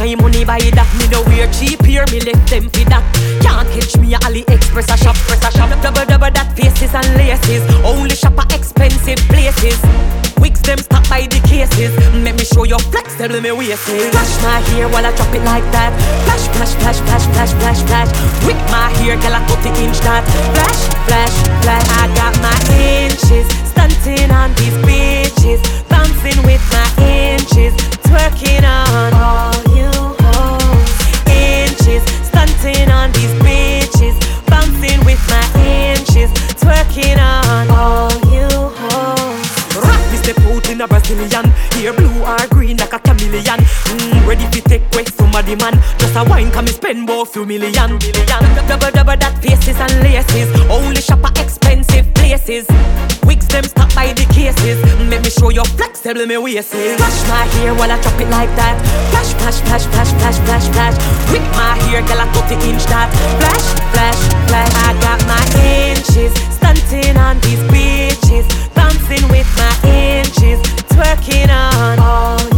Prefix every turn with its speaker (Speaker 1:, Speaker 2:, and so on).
Speaker 1: my money buy that. Me no wear cheap here, me left them for that. Can't catch me at AliExpress a shop, press a shop. Double that faces and laces. Only shop at expensive places. Wigs them stuck by the cases. Let me show you flex, tell me waist. Flash my hair while I drop it like that. Flash, flash, flash, flash, flash, flash, flash. Whip my hair, girl, I 30-inch that. Flash, flash, flash. I got my inches, stunting on these bitches, bouncing with my inches, twerking on all you hoes. Inches, stunting on these bitches, bouncing with my inches, twerking on all you hoes. Rock me step out in a Brazilian, hair blue or green like a chameleon. Ready to take away somebody man. Just a wine can me spend about few million. Double that faces and laces. Only shop at expensive places. Wigs them stuck by the cases. Make me show you flex, tell me waist. Flash my hair while I drop it like that. Flash, flash, flash, flash, flash, flash, flash. Whip my hair, girl, I 30-inch that. Flash, flash, flash. I got my inches, stunting on these bitches, bouncing with my inches, twerking on all